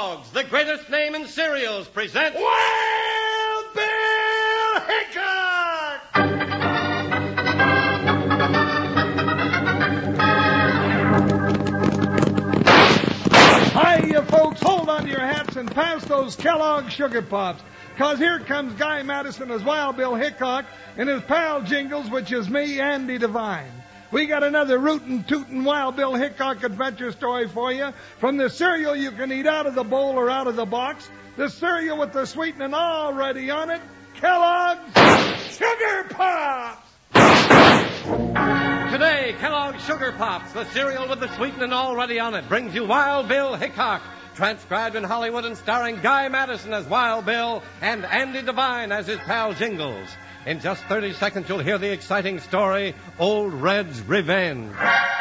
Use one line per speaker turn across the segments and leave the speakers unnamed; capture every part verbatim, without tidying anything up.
Kellogg's, the greatest name in cereals, presents
Wild Bill Hickok! Hiya, folks. Hold on to your hats and pass those Kellogg Sugar Pops. Because here comes Guy Madison as Wild Bill Hickok and his pal Jingles, which is me, Andy Devine. We got another rootin' tootin' Wild Bill Hickok adventure story for you from the cereal you can eat out of the bowl or out of the box, the cereal with the sweetening already on it, Kellogg's Sugar Pops!
Today, Kellogg's Sugar Pops, the cereal with the sweetening already on it, brings you Wild Bill Hickok, transcribed in Hollywood and starring Guy Madison as Wild Bill and Andy Devine as his pal Jingles. In just thirty seconds, you'll hear the exciting story, Old Red's Revenge.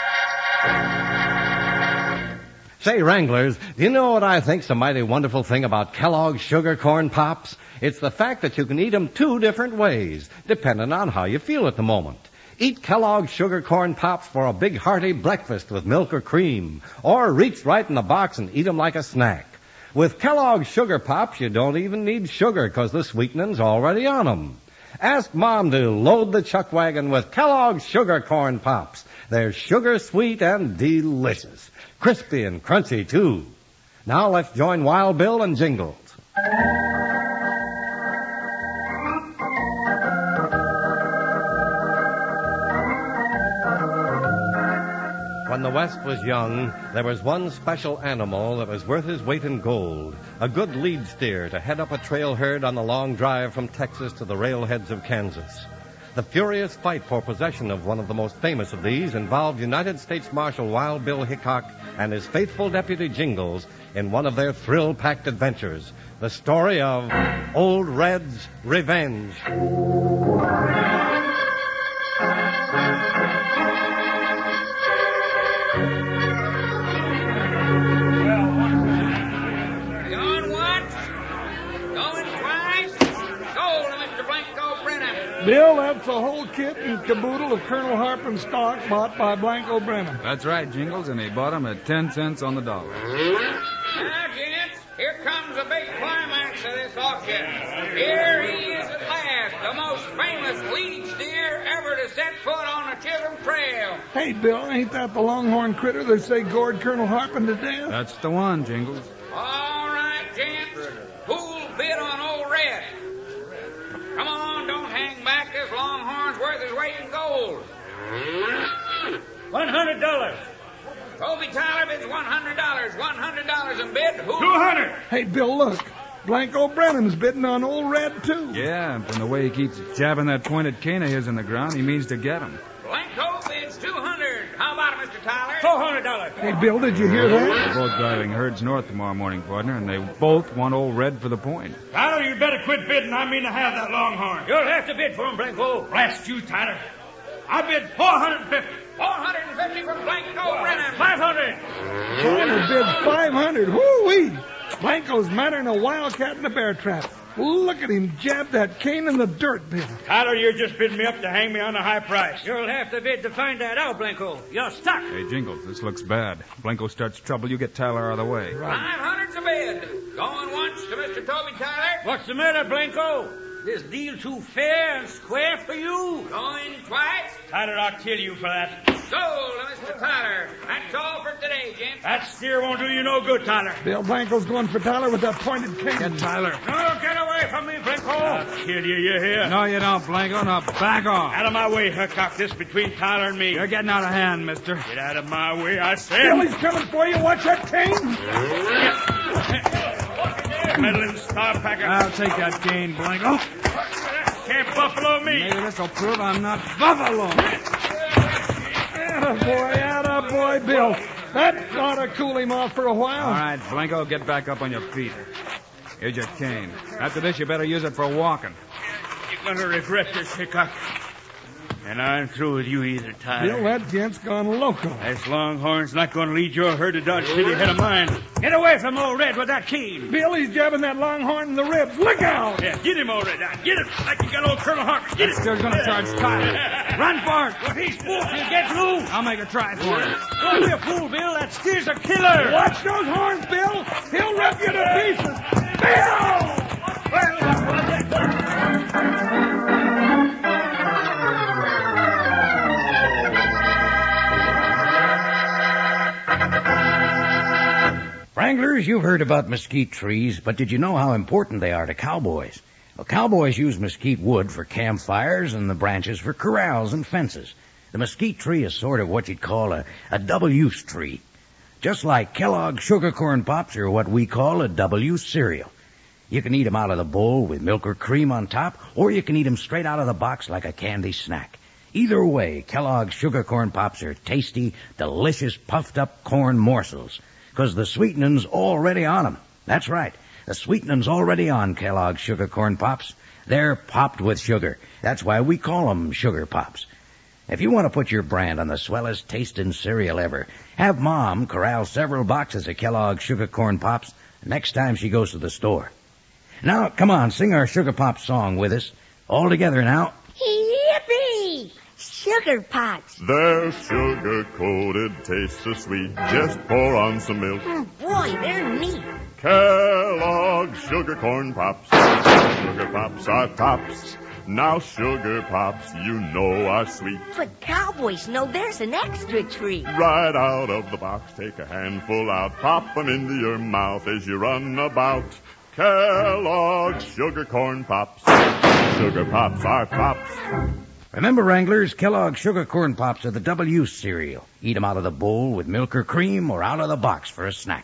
Say, Wranglers, do you know what I think's a mighty wonderful thing about Kellogg's Sugar Corn Pops? It's the fact that you can eat them two different ways, depending on how you feel at the moment. Eat Kellogg's Sugar Corn Pops for a big hearty breakfast with milk or cream, or reach right in the box and eat them like a snack. With Kellogg's Sugar Pops, you don't even need sugar because the sweetening's already on them. Ask Mom to load the chuck wagon with Kellogg's Sugar Corn Pops. They're sugar sweet and delicious. Crispy and crunchy, too. Now let's join Wild Bill and Jingles. When the West was young, there was one special animal that was worth his weight in gold, a good lead steer to head up a trail herd on the long drive from Texas to the railheads of Kansas. The furious fight for possession of one of the most famous of these involved United States Marshal Wild Bill Hickok and his faithful deputy Jingles in one of their thrill-packed adventures, the story of Old Red's Revenge.
Bill, that's the whole kit and caboodle of Colonel Harpin's stock bought by Blanco Brennan.
That's right, Jingles, and he bought them at ten cents on the dollar.
Now, gents, here comes the big climax of this auction. Here he is at last, the most famous lead steer ever to set foot on the Chisholm Trail.
Hey, Bill, ain't that the longhorn critter they say gored Colonel Harpin to death?
That's the one, Jingles.
All right, gents, who'll bid on Old Red? Come on, don't hang back. This longhorn's worth his weight in gold.
One hundred dollars.
Toby Tyler bids one hundred dollars. One hundred dollars and bid. Who?
Two hundred.
Hey, Bill, look. Blanco Brennan's bidding on Old Red, too.
Yeah, and from the way he keeps jabbing that pointed cane of his in the ground, he means to get him.
Blanco bids two hundred. How about it, Mister Tyler?
Four hundred dollars.
Hey, Bill, did you hear that?
They're both driving herds north tomorrow morning, partner, and they both want Old Red for the point.
Tyler, you better quit bidding. I mean to have that longhorn. You'll have to bid for him, Blanco. Blast you, Tyler. I bid four hundred fifty.
Four hundred fifty from Blanco Brennan.
Five hundred.
Tyler bids five hundred. Woo-wee. Blanco's madder than a wildcat in a bear trap. Look at him jab that cane in the dirt, Bill.
Tyler, you're just bidding me up to hang me on a high price. You'll have to bid to find that out, Blanco. You're stuck.
Hey, Jingles, this looks bad. Blanco starts trouble, you get Tyler out of the way.
Five hundred's a bid. Going once to Mister Toby Tyler.
What's the matter, Blanco? This deal too fair and square for you?
Going twice.
Tyler, I'll kill you for that.
Sold to Mister Tyler. That's all for today, gents.
That steer won't do you no good, Tyler.
Bill Blanco's going for Tyler with that pointed cane.
Get Tyler.
No, get away from me, Blanco. I'll kill you, you hear?
No, you don't, Blanco. Now back off.
Out of my way, Hickok. This between Tyler and me.
You're getting out of hand, mister.
Get out of my way, I said.
Bill, he's coming for you. Watch that cane.
Meddling star packer.
I'll take that cane, Blanco.
Can't buffalo me.
Maybe this'll prove I'm not buffalo.
Attaboy, attaboy, Bill. That ought to cool him off for a while.
All right, Blanco, get back up on your feet. Here's your cane. After this, you better use it for walking.
You're going to regret this, Hickok. And I'm through with you either, Tyler.
Bill, that gent's gone loco.
This longhorn's not going to lead your herd to Dodge City ahead of mine. Get away from Old Red with that cane.
Bill, he's jabbing that longhorn in the ribs. Look out!
Yeah, get him, Old Red. Now, get him like you got old Colonel Harpin. Get him.
Steer's going to charge Tyler. Run for it.
If he's fooled, he'll get through.
I'll make a try for it.
Don't be a fool, Bill. That That steer's a killer.
Watch those horns, Bill. He'll rip you to pieces. Bill!
Wranglers, you've heard about mesquite trees, but did you know how important they are to cowboys? Well, cowboys use mesquite wood for campfires and the branches for corrals and fences. The mesquite tree is sort of what you'd call a, a double-use tree. Just like Kellogg's Sugar Corn Pops are what we call a double-use cereal. You can eat them out of the bowl with milk or cream on top, or you can eat them straight out of the box like a candy snack. Either way, Kellogg's Sugar Corn Pops are tasty, delicious, puffed-up corn morsels, because the sweetening's already on them. That's right. The sweetening's already on Kellogg's Sugar Corn Pops. They're popped with sugar. That's why we call them Sugar Pops. If you want to put your brand on the swellest tasting cereal ever, have Mom corral several boxes of Kellogg's Sugar Corn Pops next time she goes to the store. Now, come on, sing our Sugar Pop song with us. All together now.
Yippee! Sugar Pops.
They're sugar-coated, taste so sweet. Just pour on some milk.
Oh, boy, they're neat.
Kellogg's Sugar Corn Pops. Sugar Pops are tops. Now Sugar Pops, you know, are sweet.
But cowboys know there's an extra treat.
Right out of the box, take a handful out. Pop 'em into your mouth as you run about. Kellogg's Sugar Corn Pops. Sugar Pops are tops.
Remember, Wranglers, Kellogg's Sugar Corn Pops are the double-use cereal. Eat them out of the bowl with milk or cream or out of the box for a snack.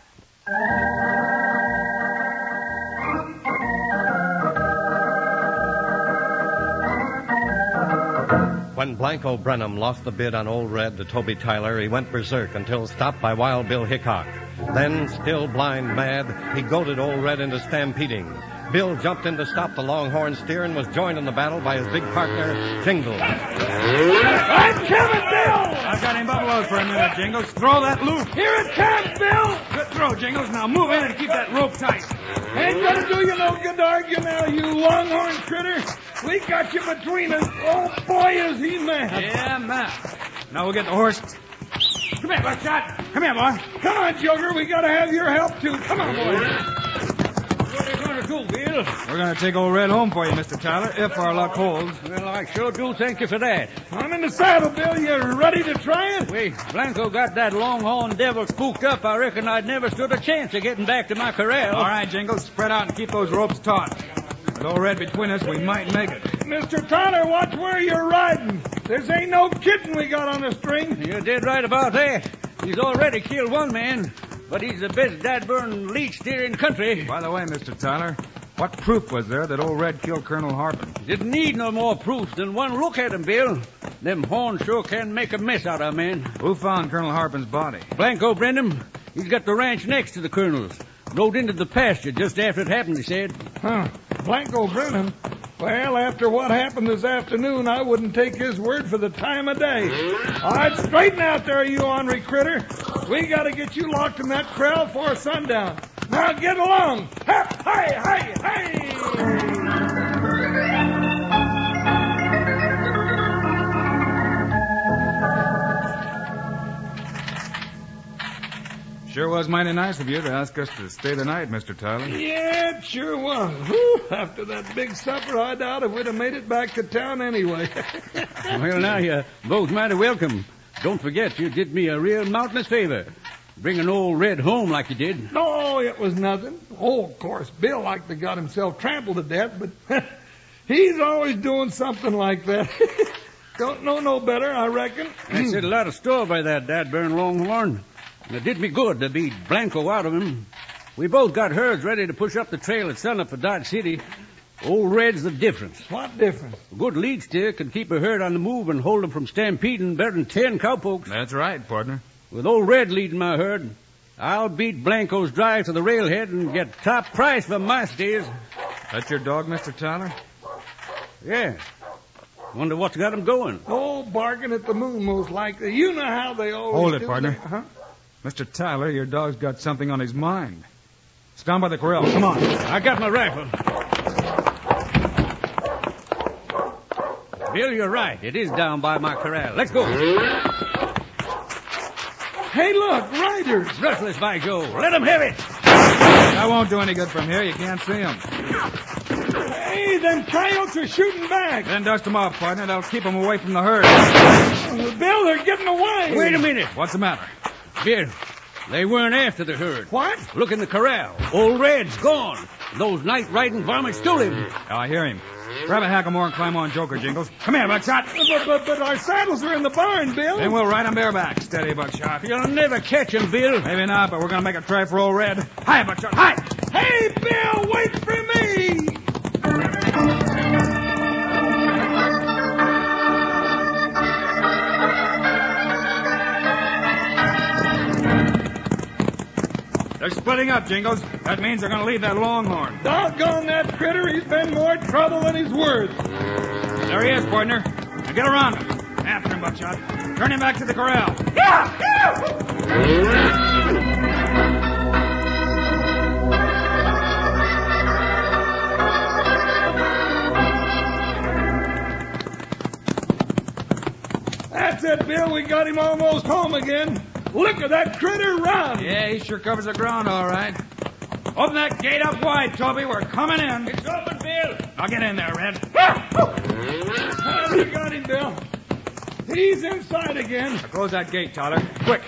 When Blanco Brenham lost the bid on Old Red to Toby Tyler, he went berserk until stopped by Wild Bill Hickok. Then, still blind mad, he goaded Old Red into stampeding. Bill jumped in to stop the Longhorn steer and was joined in the battle by his big partner, Jingles.
I'm coming, Bill!
I've got him buffaloed for a minute, Jingles. Throw that loop.
Here it comes, Bill!
Good throw, Jingles. Now move in and keep that rope tight.
Ain't gonna do you no good to argue now, you longhorn critter. We got you between us. Oh, boy, is he mad.
Yeah, man. Now we'll get the horse. Come here, Buckshot. Come here, boy.
Come on, Joker. We gotta have your help, too. Come on, boy.
What are you going to do, Bill?
We're going to take Old Red home for you, Mister Tyler, if our luck holds.
Well, I sure do thank you for that.
I'm in the saddle, Bill. You ready to try it?
Wait, Blanco got that longhorn devil spooked up. I reckon I'd never stood a chance of getting back to my corral.
All right, Jingles, spread out and keep those ropes taut. With Old Red between us, we might make it.
Mister Tyler, watch where you're riding. This ain't no kidding we got on the string.
You're dead right about that. He's already killed one man, but he's the best dad-burn lead steer in country.
By the way, Mister Tyler, what proof was there that Old Red killed Colonel Harpin?
Didn't need no more proof than one look at him, Bill. Them horns sure can make a mess out of a man.
Who found Colonel Harpin's body?
Blanco Brenham. He's got the ranch next to the Colonel's. Rode into the pasture just after it happened, he said.
Huh. Blanco Brenham? Well, after what happened this afternoon, I wouldn't take his word for the time of day. All right, straighten out there, you ornery critter. We got to get you locked in that corral before sundown. Now get along. Hey, hey, hey!
Sure was mighty nice of you to ask us to stay the night, Mister Tyler.
Yeah, it sure was. Whew, after that big supper, I doubt if we'd have made it back to town anyway.
Well, now, you're both mighty welcome. Don't forget, you did me a real mountainous favor. Bringing Old Red home like you did.
No, it was nothing. Oh, of course, Bill like to got himself trampled to death, but he's always doing something like that. Don't know no better, I reckon.
I set a lot of store by that dad-burn Longhorn. And it did me good to beat Blanco out of him. We both got herds ready to push up the trail at sunup for Dodge City. Old Red's the difference.
What difference?
A good lead steer can keep a herd on the move and hold them from stampeding better than ten cowpokes.
That's right, partner.
With Old Red leading my herd, I'll beat Blanco's drive to the railhead and get top price for my steers.
That's your dog, Mister Tyler?
Yeah. Wonder what's got him going.
Oh, barking at the moon, most likely. You know how they always
Hold it,
do
partner.
that. Huh?
Mister Tyler, your dog's got something on his mind. It's down by the corral. Come on.
I got my rifle. Bill, you're right. It is down by my corral. Let's go.
Hey, look, riders.
Rustlers, by Joe. Let them have it.
That won't do any good from here. You can't see them.
Hey, them coyotes are shooting back.
Then dust them off, partner. That'll keep them away from the herd.
Oh, Bill, they're getting away.
Wait a minute.
What's the matter?
Bill, they weren't after the herd.
What?
Look in the corral. Old Red's gone. Those night-riding varmints stole him.
Oh, I hear him. Grab a hackamore and climb on Joker, Jingles. Come here, Buckshot.
But, but, but our saddles are in the barn, Bill.
Then we'll ride on bareback. Steady, Buckshot.
You'll never catch him, Bill.
Maybe not, but we're going to make a try for old Red. Hi, Buckshot. Hi!
Hey, Bill, wait for me.
They're splitting up, Jingles. That means they're going to leave that longhorn.
Doggone that critter. He's been more trouble than he's worth.
There he is, partner. Now get around him. After him, Buckshot. Turn him back to the corral.
Yeah, yeah. That's it, Bill. We got him almost home again. Look at that critter run.
Yeah, he sure covers the ground all right. Open that gate up wide, Toby. We're coming in.
It's open, Bill.
Now get in there, Red.
Oh, we got him, Bill. He's inside again.
Now close that gate, Tyler. Quick.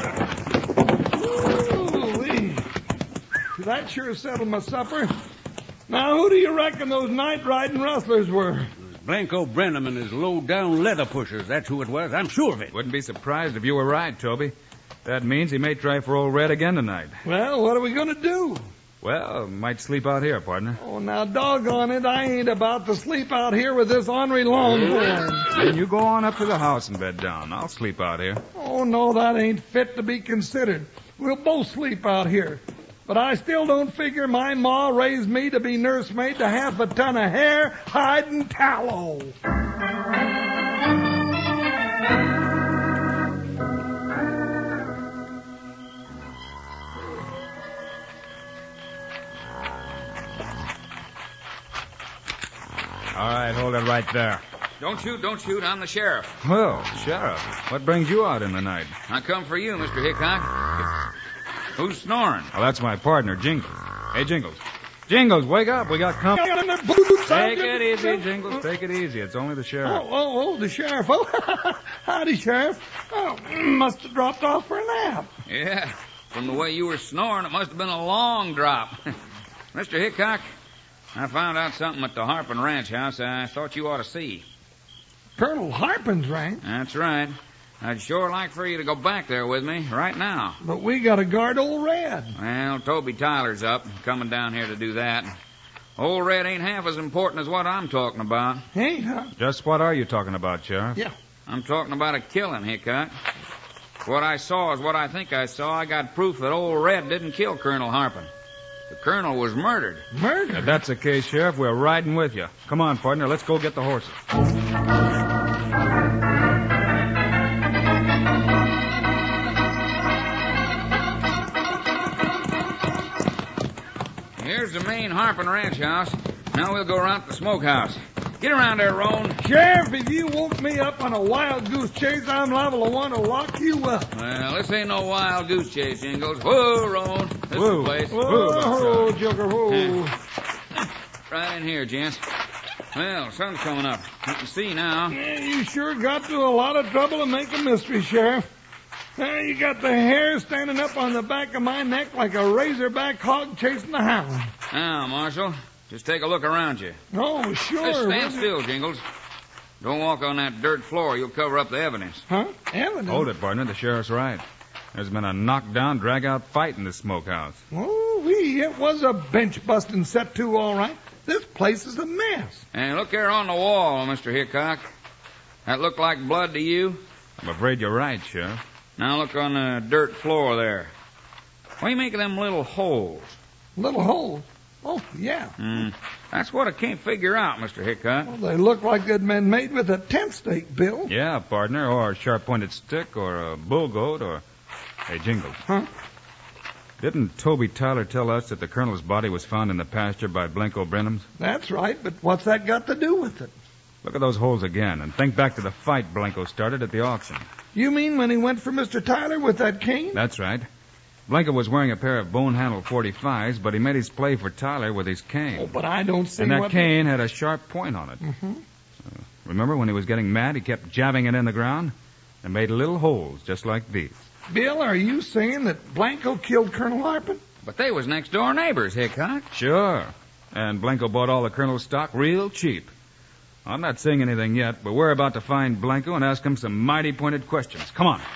Ooh-wee. That sure settled my supper. Now, who do you reckon those night-riding rustlers were?
Blanco Brenham and his low-down leather pushers. That's who it was. I'm sure of it.
Wouldn't be surprised if you were right, Toby. That means he may try for old Red again tonight.
Well, what are we going to do?
Well, might sleep out here, partner.
Oh, now, doggone it, I ain't about to sleep out here with this ornery longhorn.
Then you go on up to the house and bed down. I'll sleep out here.
Oh, no, that ain't fit to be considered. We'll both sleep out here. But I still don't figure my ma raised me to be nursemaid to half a ton of hair, hide, and tallow.
All right, hold it right there.
Don't shoot, don't shoot. I'm the sheriff.
Well, Sheriff, what brings you out in the night?
I come for you, Mister Hickok. Who's snoring?
Well, that's my partner, Jingles. Hey, Jingles. Jingles, wake up. We got company. Take it easy, Jingles. Take it easy. It's only the sheriff.
Oh, oh, oh, the sheriff. Oh, howdy, Sheriff. Oh, must have dropped off for a nap.
Yeah, from the way you were snoring, it must have been a long drop. Mister Hickok, I found out something at the Harpin Ranch house I thought you ought to see.
Colonel Harpin's ranch?
That's right. I'd sure like for you to go back there with me right now.
But we got to guard old Red.
Well, Toby Tyler's up, coming down here to do that. Old Red ain't half as important as what I'm talking about.
Ain't, huh?
Just what are you talking about, Sheriff?
Yeah.
I'm talking about a killing, Hickok. What I saw is what I think I saw. I got proof that old Red didn't kill Colonel Harpin. The colonel was murdered.
Murdered?
If that's the case, Sheriff, we're riding with you. Come on, partner. Let's go get the horses.
Here's the main Harpin Ranch house. Now we'll go around to the smokehouse. Get around there, Roan.
Sheriff, if you woke me up on a wild goose chase, I'm liable to want to lock you up.
Well, this ain't no wild goose chase, Jingles. Whoa, Roan. This
Whoa.
is the place.
Whoa, whoa, Joker, whoa.
Right in here, gents. Well, sun's coming up. You can see now.
Yeah, you sure got through a lot of trouble to make a mystery, Sheriff. Now you got the hair standing up on the back of my neck like a razorback hog chasing a hound.
Now, Marshal, just take a look around you.
Oh, sure.
Just stand
What-
still, Jingles. Don't walk on that dirt floor. You'll cover up the evidence.
Huh? Evidence?
Hold it, partner. The sheriff's right. There's been a knockdown, drag-out fight in this smokehouse.
Oh, wee, it was a bench-busting set to, all right. This place is a mess.
And look there on the wall, Mister Hickok. That look like blood to you?
I'm afraid you're right, Sheriff.
Now look on the dirt floor there. What do you make of them little holes?
Little hole. Oh, yeah.
Hmm. That's what I can't figure out, Mister Hickok.
Well, they look like they'd been made with a tent stake, Bill.
Yeah, partner, or a sharp-pointed stick, or a bull goat, or... Hey, Jingles.
Huh?
Didn't Toby Tyler tell us that the colonel's body was found in the pasture by Blanco Brenham's?
That's right, but what's that got to do with it?
Look at those holes again, and think back to the fight Blanco started at the auction.
You mean when he went for Mister Tyler with that cane?
That's right. Blanco was wearing a pair of bone-handled forty-fives, but he made his play for Tyler with his cane.
Oh, but I don't see
And that
what...
cane had a sharp point on it.
Mm-hmm.
Uh, remember when he was getting mad, he kept jabbing it in the ground and made little holes just like these.
Bill, are you saying that Blanco killed Colonel Harpin?
But they was next-door neighbors, Hickok.
Sure. And Blanco bought all the Colonel's stock real cheap. I'm not saying anything yet, but we're about to find Blanco and ask him some mighty pointed questions. Come on.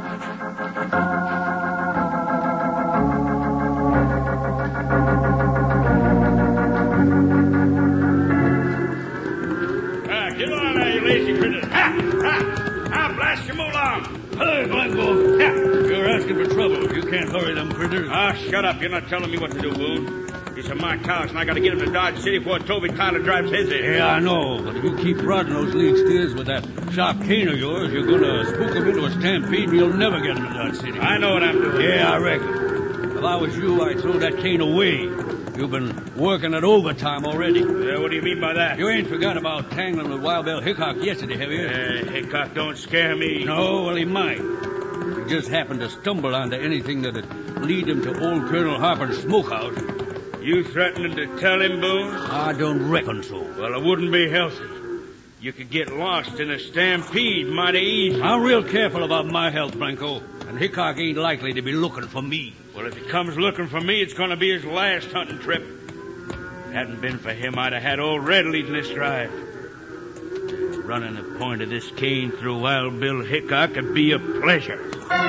Ah, get on there, you lazy critters. Ha! Ha! I'll blast your along.
Hey, Blanco.
Ha!
You're asking for trouble. You can't hurry them critters.
Ah, shut up. You're not telling me what to do, Boone. These are my cows, and I gotta get them to Dodge City before Toby Tyler drives his in.
Yeah, I know, but if you keep prodding those lead steers with that sharp cane of yours, you're gonna spook them into a stampede, and you'll never get them to Dodge City.
I know what I'm doing.
Yeah, I reckon. If I was you, I'd throw that cane away. You've been working at overtime already.
Uh, what do you mean by that?
You ain't forgot about tangling with Wild Bill Hickok yesterday, have you?
Uh, Hickok, don't scare me.
No, well, he might. He just happened to stumble onto anything that'd lead him to old Colonel Harper's smokehouse.
You threatening to tell him, Boone?
I don't reckon so.
Well, it wouldn't be healthy. You could get lost in a stampede mighty easy.
I'm real careful about my health, Blanco, and Hickok ain't likely to be looking for me.
Well, if he comes looking for me, it's going to be his last hunting trip. If it hadn't been for him, I'd have had old Red leading this drive. Running the point of this cane through Wild Bill Hickok would be a pleasure.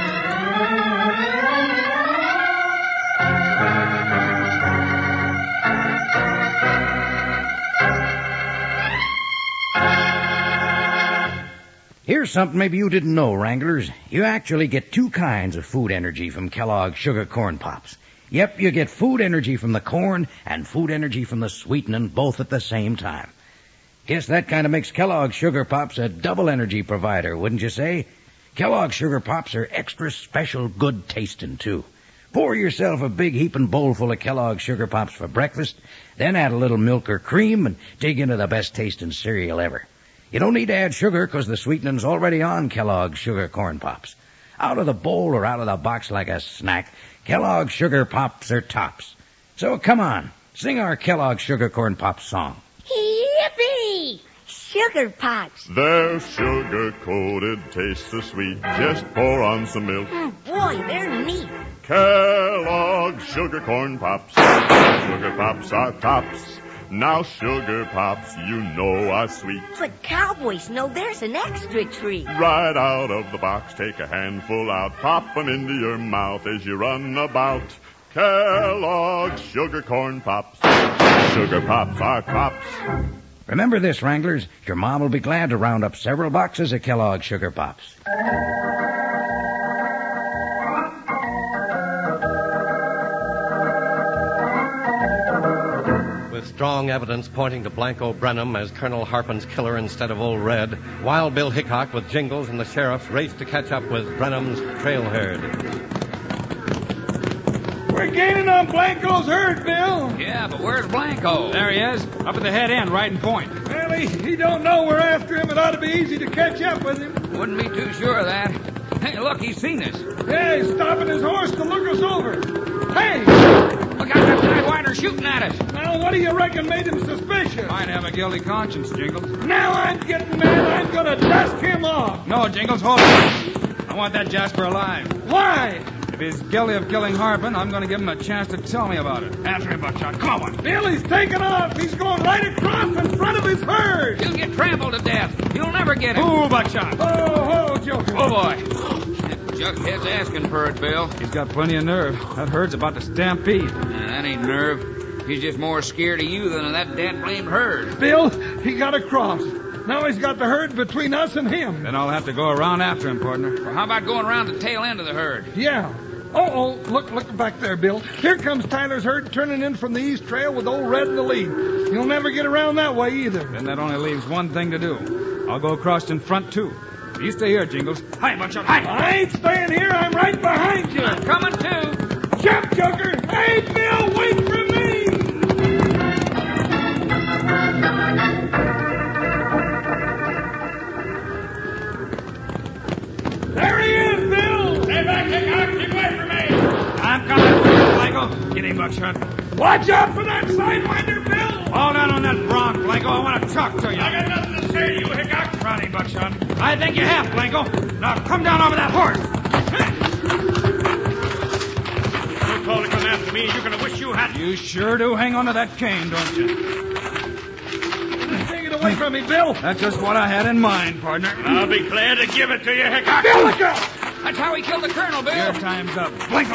Here's something maybe you didn't know, Wranglers. You actually get two kinds of food energy from Kellogg's Sugar Corn Pops. Yep, you get food energy from the corn and food energy from the sweetening both at the same time. Guess that kind of makes Kellogg's Sugar Pops a double energy provider, wouldn't you say? Kellogg's Sugar Pops are extra special good tasting, too. Pour yourself a big heaping bowl full of Kellogg's Sugar Pops for breakfast, then add a little milk or cream and dig into the best tasting cereal ever. You don't need to add sugar because the sweetening's already on Kellogg's Sugar Corn Pops. Out of the bowl or out of the box like a snack, Kellogg's Sugar Pops are tops. So come on, sing our Kellogg's Sugar Corn Pops song.
Yippee! Sugar Pops.
They're sugar-coated, taste so sweet. Just pour on some milk.
Mm, boy, they're neat.
Kellogg's Sugar Corn Pops. Sugar Pops are tops. Now Sugar Pops, you know, are sweet.
But cowboys know there's an extra treat.
Right out of the box, take a handful out, pop 'em into your mouth as you run about. Kellogg's Sugar Corn Pops. Sugar Pops are tops.
Remember this, Wranglers. Your mom will be glad to round up several boxes of Kellogg's Sugar Pops.
With strong evidence pointing to Blanco Brenham as Colonel Harpin's killer instead of Old Red, Wild Bill Hickok with Jingles and the sheriffs raced to catch up with Brenham's trail herd.
We're gaining on Blanco's herd, Bill.
Yeah, but where's Blanco?
There he is, up at the head end, right in point.
Well, he, he don't know we're after him. It ought to be easy to catch up with him.
Wouldn't be too sure of that. Hey, look, he's seen us.
Yeah, he's stopping his horse to look us over. Hey!
Look out, that sidewinder shooting at us.
Now, what do you reckon made him suspicious?
Might have a guilty conscience, Jingles.
Now I'm getting mad. I'm going to dust him off.
No, Jingles, hold on. I want that Jasper alive.
Why?
If he's guilty of killing Harpin, I'm going to give him a chance to tell me about it. After him, Buckshot. Come on.
Bill, he's taking off. He's going right across in front of his herd.
He'll get trampled to death. You'll never get him.
Ooh, Buckshot.
Oh, oh, Joker.
Oh, boy. Jughead's asking for it, Bill.
He's got plenty of nerve. That herd's about to stampede.
Uh, that ain't nerve. He's just more scared of you than of that dad-blamed herd.
Bill, he got across. Now he's got the herd between us and him.
Then I'll have to go around after him, partner.
Well, how about going around the tail end of the herd?
Yeah. Oh, oh, look, look back there, Bill. Here comes Tyler's herd turning in from the east trail with Old Red in the lead. You'll never get around that way either.
Then that only leaves one thing to do. I'll go across in front, too. You stay here, Jingles. Hi, Buckshot. Hi.
I ain't staying here. I'm right behind you.
I'm coming, too.
Jump, Joker. Hey, Bill, wait for me.
Blanco. Get him, Buckshot.
Watch out for that sidewinder, Bill!
Hold on on that bronc, Blanco. I want to talk to you.
I got nothing to say to you, Hickok.
Run him, Buckshot. I think you have, Blanco. Now come down over that horse.
Don't call to come after me. You're going to wish you had...
You sure do hang on to that cane, don't you?
Take it away from me, Bill.
That's just what I had in mind, partner.
I'll be glad to give it to you, Hickok.
Bill, look out!
That's how he killed the colonel, Bill.
Your time's up. Blanco.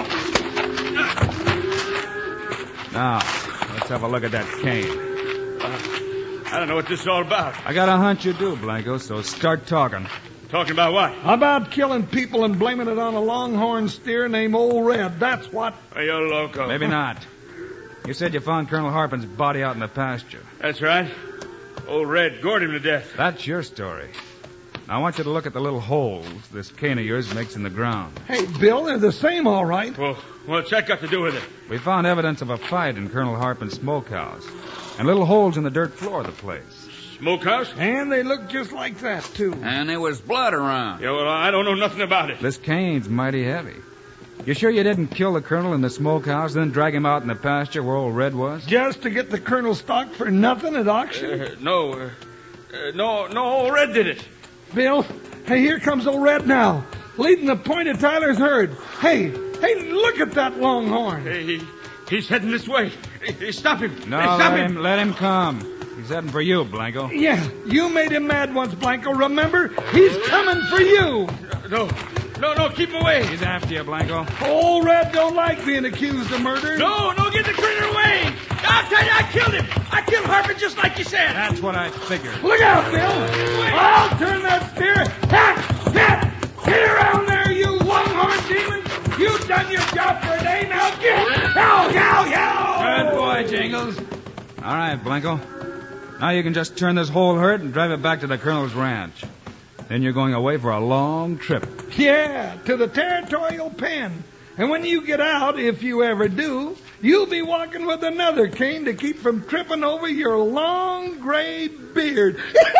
Now, let's have a look at that cane.
Uh, I don't know what this is all about.
I got a hunch you do, Blanco, so start talking.
Talking about what?
About killing people and blaming it on a longhorn steer named Old Red. That's what.
Are you loco?
Maybe not. You said you found Colonel Harpin's body out in the pasture.
That's right. Old Red gored him to death.
That's your story. Now, I want you to look at the little holes this cane of yours makes in the ground.
Hey, Bill, they're the same, all right.
Well, what's that got to do with it?
We found evidence of a fight in Colonel Harpin's smokehouse, and little holes in the dirt floor of the place.
Smokehouse?
And they look just like that, too.
And there was blood around.
Yeah, well, I don't know nothing about it.
This cane's mighty heavy. You sure you didn't kill the colonel in the smokehouse, then drag him out in the pasture where Old Red was?
Just to get the colonel's stock for nothing at auction?
Uh, no, uh, uh, no, no, Old Red did it.
Bill, hey, here comes Old Red now, leading the point of Tyler's herd. Hey, hey, look at that longhorn.
Hey, he, he's heading this way. Hey, hey, stop him.
No,
hey, stop
let
him.
him, let him come. He's heading for you, Blanco.
Yeah, you made him mad once, Blanco, remember? He's coming for you.
No, no, no, keep him away.
He's after you, Blanco.
Old Red don't like being accused of murder.
No, no, get the critter away. I'll tell you, I killed him. I killed Harper just like you said.
That's what I figured.
Look out, Bill. I'll turn that steer. Hat, hat. Get around there, you longhorn demon. You've done your job for a day. Now get. Yow, yow, yow.
Good boy, Jingles. All right, Blanco. Now you can just turn this whole herd and drive it back to the colonel's ranch. Then you're going away for a long trip.
Yeah, to the territorial pen. And when you get out, if you ever do, you'll be walking with another cane to keep from tripping over your long gray beard.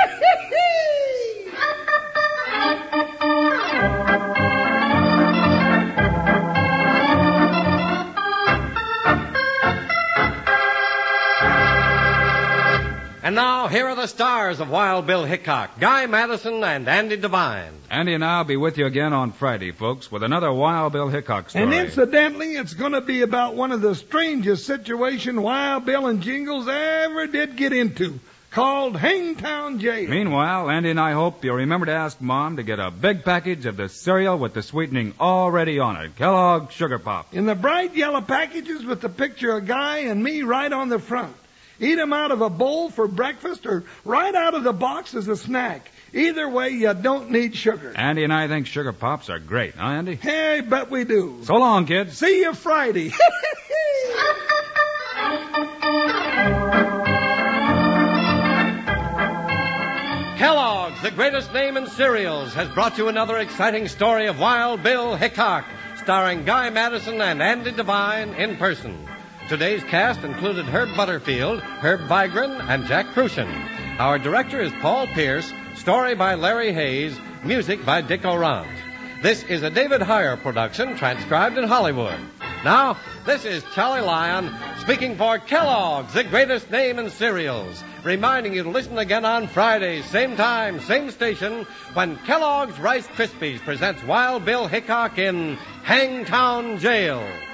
And now, here are the stars of Wild Bill Hickok, Guy Madison and Andy Devine.
Andy and I'll be with you again on Friday, folks, with another Wild Bill Hickok story.
And incidentally, it's going to be about one of the strangest situations Wild Bill and Jingles ever did get into, called Hangtown Jail.
Meanwhile, Andy and I hope you'll remember to ask Mom to get a big package of the cereal with the sweetening already on it, Kellogg's Sugar Pop.
In the bright yellow packages with the picture of Guy and me right on the front. Eat 'em out of a bowl for breakfast or right out of the box as a snack. Either way, you don't need sugar.
Andy and I think Sugar Pops are great, huh, Andy?
Hey, bet we do.
So long, kids.
See you Friday.
Kellogg's, the greatest name in cereals, has brought you another exciting story of Wild Bill Hickok, starring Guy Madison and Andy Devine in person. Today's cast included Herb Butterfield, Herb Vigran, and Jack Crucian. Our director is Paul Pierce, story by Larry Hayes, music by Dick Orant. This is a David Heyer production, transcribed in Hollywood. Now, this is Charlie Lyon, speaking for Kellogg's, the greatest name in cereals, reminding you to listen again on Friday, same time, same station, when Kellogg's Rice Krispies presents Wild Bill Hickok in Hangtown Jail.